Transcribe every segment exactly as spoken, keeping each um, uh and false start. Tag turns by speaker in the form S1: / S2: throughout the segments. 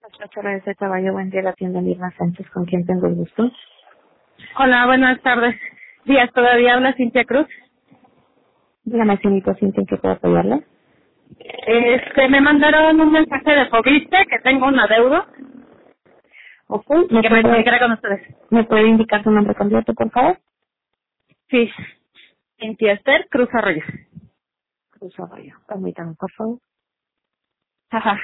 S1: Doctora de Caballo, buen día, la tienda Mirna Sánchez, con quien tengo el gusto.
S2: Hola, buenas tardes. Días, todavía habla Cintia Cruz.
S1: Dígame, señorita Cintia, ¿en qué puedo apoyarla?
S2: Este, me mandaron un mensaje de Fobiste que tengo un adeudo
S1: Ok,
S2: y
S1: ¿me
S2: que me
S1: puede,
S2: comunicara con ustedes.
S1: ¿me puede indicar su nombre completo, por favor?
S2: Sí, Cintia Esther Cruz Arroyo.
S1: Cruz Arroyo. Permítame, por favor.
S2: Ajá.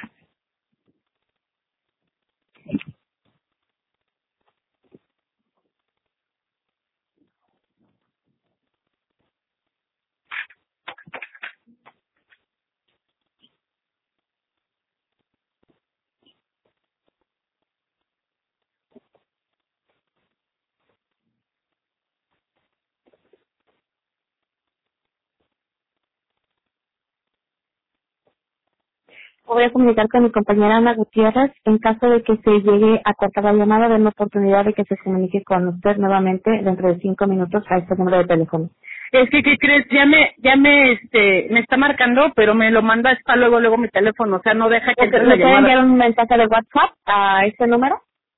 S1: Voy a comunicar con mi compañera Ana Gutiérrez. En caso de que se llegue a cortar la llamada, den la oportunidad de que se comunique con usted nuevamente dentro de cinco minutos a este número de teléfono.
S2: Es que, ¿qué crees? Ya me, ya me, este, me está marcando, pero me lo manda hasta luego, luego mi teléfono, o sea, no deja que
S1: Ok,
S2: entre la
S1: ¿me puede
S2: llamada.
S1: enviar un mensaje de WhatsApp a este número?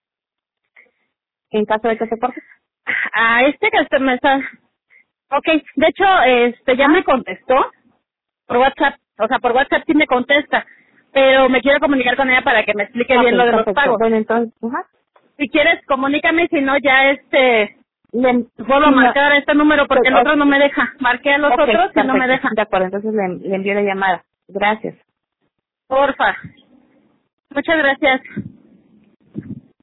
S1: En caso de que se corte.
S2: A este que este me está... Ok, de hecho, este, ya
S1: Ajá.
S2: me contestó por WhatsApp, o sea, por WhatsApp sí me contesta, pero me quiero comunicar con ella para que me explique bien lo
S1: Ok,
S2: de los
S1: perfecto.
S2: pagos.
S1: Bueno, entonces, ajá.
S2: Si quieres, comunícame, si no, ya este,
S1: Le,
S2: vuelvo a
S1: sí, no,
S2: marcar a este número porque
S1: pues,
S2: el otro no me deja. Marqué a los
S1: ok,
S2: otros y no me
S1: perfecto.
S2: deja.
S1: De acuerdo, entonces le, le envío la llamada. Gracias.
S2: Porfa. Muchas gracias.